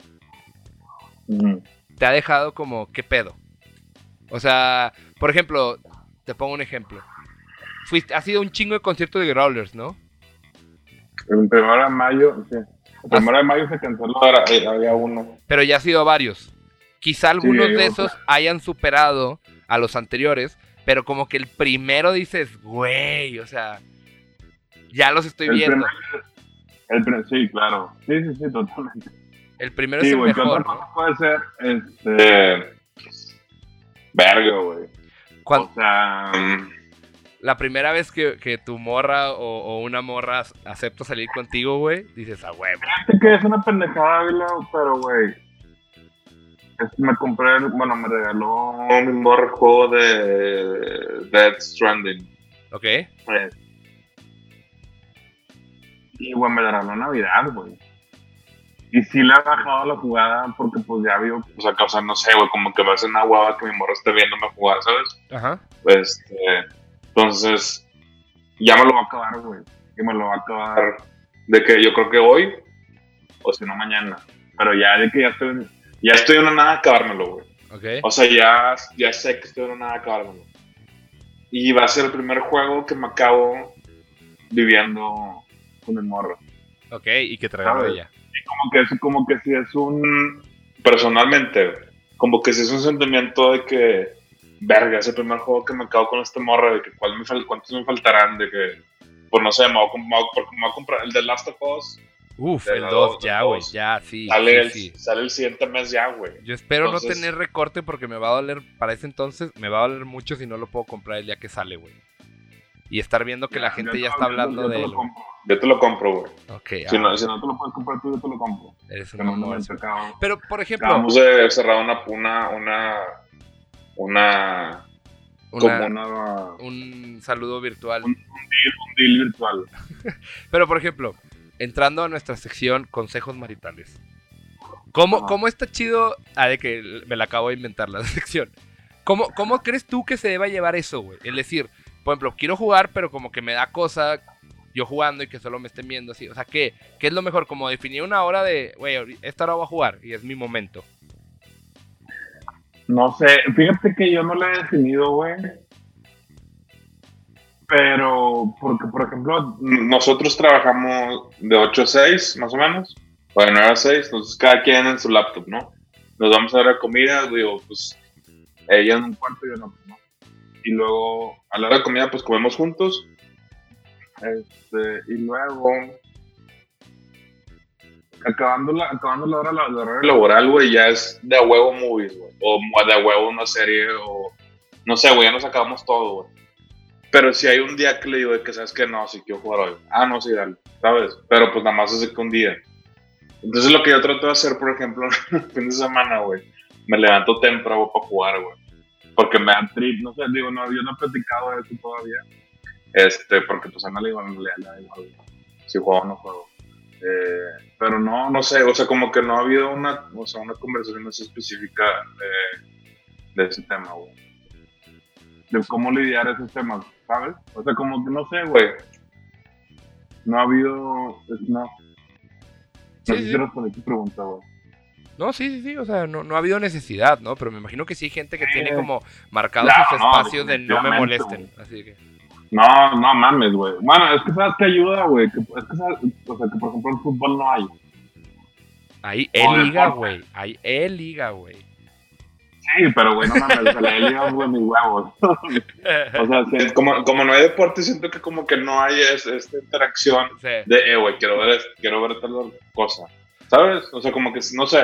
te ha dejado como, qué pedo? O sea, por ejemplo, te pongo un ejemplo. Has ido a un chingo de conciertos de Growlers, ¿no? El 1 de mayo, sí. El 1 de mayo se canceló, había uno. Pero ya has ido a varios. Quizá algunos de esos hayan superado a los anteriores, pero como que el primero dices, güey, o sea, ya los estoy viendo. Sí, claro. Sí, totalmente. El primero es el güey, mejor, ¿qué ¿no? puede ser? Verga, güey. O sea... La primera vez que tu morra o una morra acepta salir contigo, güey, dices, a huevo. Fíjate que es una pendejada, pero, güey, me me regaló mi morra el juego de Death Stranding. Ok. Y, güey, me la regaló Navidad, güey. Y sí le ha bajado la jugada porque, pues, ya vio, o sea, no sé, güey, como que va a ser una guava que mi morra esté viéndome jugar, ¿sabes? Ajá. Entonces, ya me lo va a acabar, güey. Y me lo va a acabar de que yo creo que hoy, o si no mañana. Pero ya de que ya estoy en una nada de acabármelo, güey. Okay. O sea, ya sé que estoy en una nada de acabármelo. Y va a ser el primer juego que me acabo viviendo con el morro. Ok, y que traigo ella. Y como que si es personalmente, como que si es un sentimiento de que verga, es el primer juego que me acabo con este morro, de que cuántos me faltarán, de que, pues no sé, me voy a comprar el de Last of Us. Uf, el 2, ya, güey, ya, sí. Sale el siguiente mes ya, güey. Yo espero no tener recorte porque me va a doler, para ese entonces, me va a doler mucho si no lo puedo comprar el día que sale, güey. Y estar viendo que la gente ya está hablando de él. Yo te lo compro, güey. Okay, si no te lo puedes comprar tú, yo te lo compro. Eres un mamón. Pero, por ejemplo... Acabamos de cerrar un saludo virtual. Un deal virtual. Pero, por ejemplo, entrando a nuestra sección consejos maritales. ¿Cómo está chido? De que me la acabo de inventar la sección. ¿Cómo crees tú que se deba llevar eso, güey? Es decir, por ejemplo, quiero jugar, pero como que me da cosa yo jugando y que solo me estén viendo así. O sea, ¿qué es lo mejor? Como definir una hora de, güey, esta hora voy a jugar y es mi momento. No sé, fíjate que yo no lo he definido, güey. Pero, porque, por ejemplo, nosotros trabajamos de 8 a 6, más o menos. O de 9 a 6, entonces cada quien en su laptop, ¿no? Nos vamos a dar comida, digo, pues, ella en un cuarto y yo en otro, ¿no? Y luego, a la hora de comida, pues, comemos juntos. Y luego... Acabando la hora laboral, güey, ya es de a huevo movies, güey. O de a huevo una serie, o... No sé, güey, ya nos acabamos todo, güey. Pero si hay un día que le digo de que, ¿sabes qué? No, si quiero jugar hoy. No, sí, dale, ¿sabes? Pero pues nada más es de que un día. Entonces lo que yo trato de hacer, por ejemplo, el fin de semana, güey, me levanto temprano para jugar, güey. Porque me da trip, no sé, digo, no, yo no he platicado de eso todavía. Porque pues a nadie le da igual, si juego o no juego. Pero no sé, o sea, como que no ha habido una conversación así específica de ese tema, güey. De cómo lidiar esos temas, ¿sabes? O sea, como que no sé, güey. No ha habido... No Sí, sé si respondí tu pregunta, güey. No, sí, o sea, no ha habido necesidad, ¿no? Pero me imagino que sí hay gente que tiene como marcados Claro, sus no, espacios de no me definitivamente, molesten, así que... No mames, güey. Bueno, es que sabes que ayuda, güey. Es que sabes, o sea, que por ejemplo en fútbol no hay. Hay O liga, deporte. güey. Hay liga, güey. Sí, pero güey, no mames, o sea, la liga, güey, mis huevos. O sea, como no hay deporte, siento que como que no hay esta interacción Sí. de, güey, quiero ver tal cosa. ¿Sabes? O sea, como que, no sé.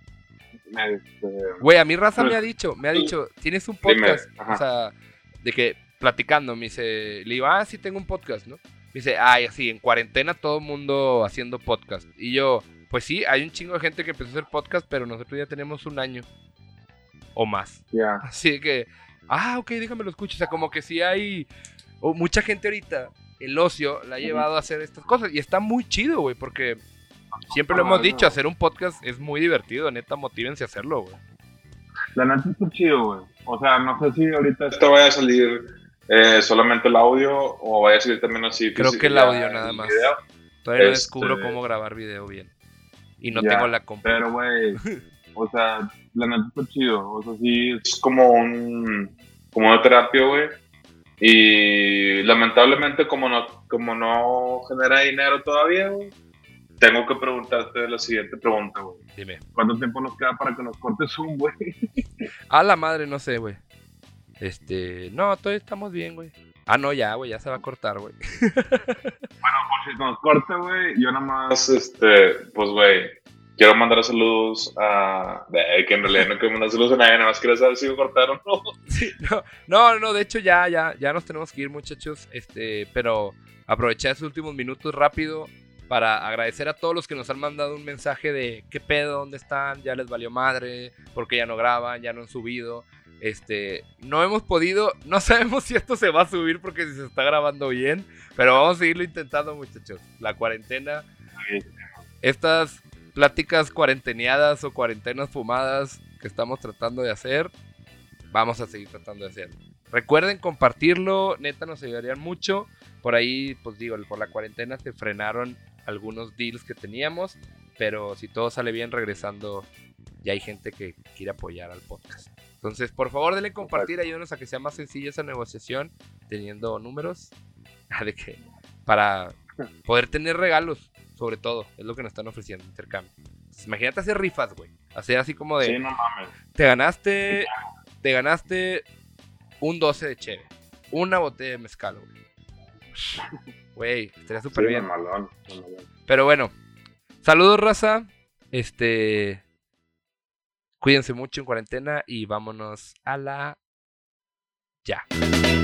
Güey, a mí Raza Pues, me ha dicho, tienes un dime, podcast, ajá. o sea, de que platicando, me dice, le digo, sí tengo un podcast, ¿no? Me dice, así, en cuarentena todo el mundo haciendo podcast. Y yo, pues sí, hay un chingo de gente que empezó a hacer podcast, pero nosotros ya tenemos 1 año o más. Ya. Así que, ok, déjame lo escucho. O sea, como que sí hay mucha gente ahorita, el ocio la ha llevado a hacer estas cosas. Y está muy chido, güey, porque siempre lo hemos dicho, hacer un podcast es muy divertido. Neta, motívense a hacerlo, güey. La neta está chido, güey. O sea, no sé si ahorita esto vaya a salir solamente el audio o vaya a salir también así. Creo que el audio nada más. Video. Todavía no descubro cómo grabar video bien. Y no tengo la compu. Pero, güey, o sea, la neta está chido. O sea, sí, es como una terapia, güey. Y lamentablemente, como no genera dinero todavía, güey, tengo que preguntarte la siguiente pregunta, güey. Dime. ¿Cuánto tiempo nos queda para que nos cortes un, güey? A la madre, no sé, güey. No, todavía estamos bien, güey. No, ya, güey, ya se va a cortar, güey. Si nos corta, güey, yo nada más, pues, güey, quiero mandar saludos a... que en realidad no quiero mandar saludos a nadie, nada más quiero saber si me cortaron o no. Sí, no, de hecho ya nos tenemos que ir, muchachos. Pero aproveché esos últimos minutos rápido para agradecer a todos los que nos han mandado un mensaje de qué pedo, dónde están, ya les valió madre, porque ya no graban, ya no han subido. No hemos podido, no sabemos si esto se va a subir porque si se está grabando bien, pero vamos a seguirlo intentando, muchachos. La cuarentena, estas pláticas cuarenteneadas o cuarentenas fumadas que estamos tratando de hacer, vamos a seguir tratando de hacer. Recuerden compartirlo, neta nos ayudarían mucho. Por ahí, pues digo, por la cuarentena se frenaron algunos deals que teníamos, pero si todo sale bien regresando, ya hay gente que quiere apoyar al podcast. Entonces, por favor, denle compartir, ayúdenos a que sea más sencilla esa negociación, teniendo números, para poder tener regalos, sobre todo, es lo que nos están ofreciendo, intercambio. Entonces, imagínate hacer rifas, güey, hacer así como de, Sí, no mames. te ganaste un 12 de cheve, una botella de mezcal, güey. Güey, estaría súper bien. Malón. Pero bueno, saludos, raza. Cuídense mucho en cuarentena y vámonos a la ya.